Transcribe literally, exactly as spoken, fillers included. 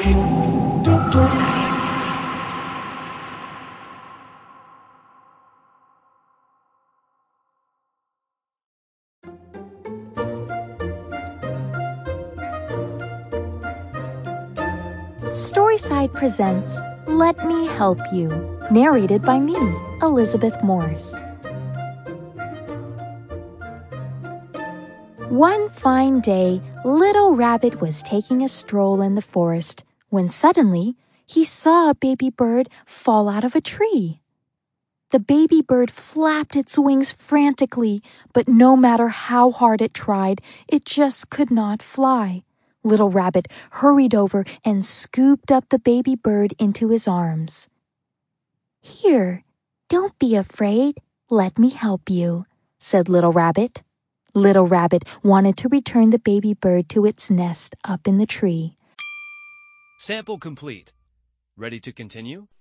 Storyside presents Let Me Help You, narrated by me, Elizabeth Morse. One fine day, Little Rabbit was taking a stroll in the forest when suddenly he saw a baby bird fall out of a tree. The baby bird flapped its wings frantically, but no matter how hard it tried, it just could not fly. Little Rabbit hurried over and scooped up the baby bird into his arms. "Here, don't be afraid. Let me help you," said Little Rabbit. Little Rabbit wanted to return the baby bird to its nest up in the tree. Sample complete. Ready to continue?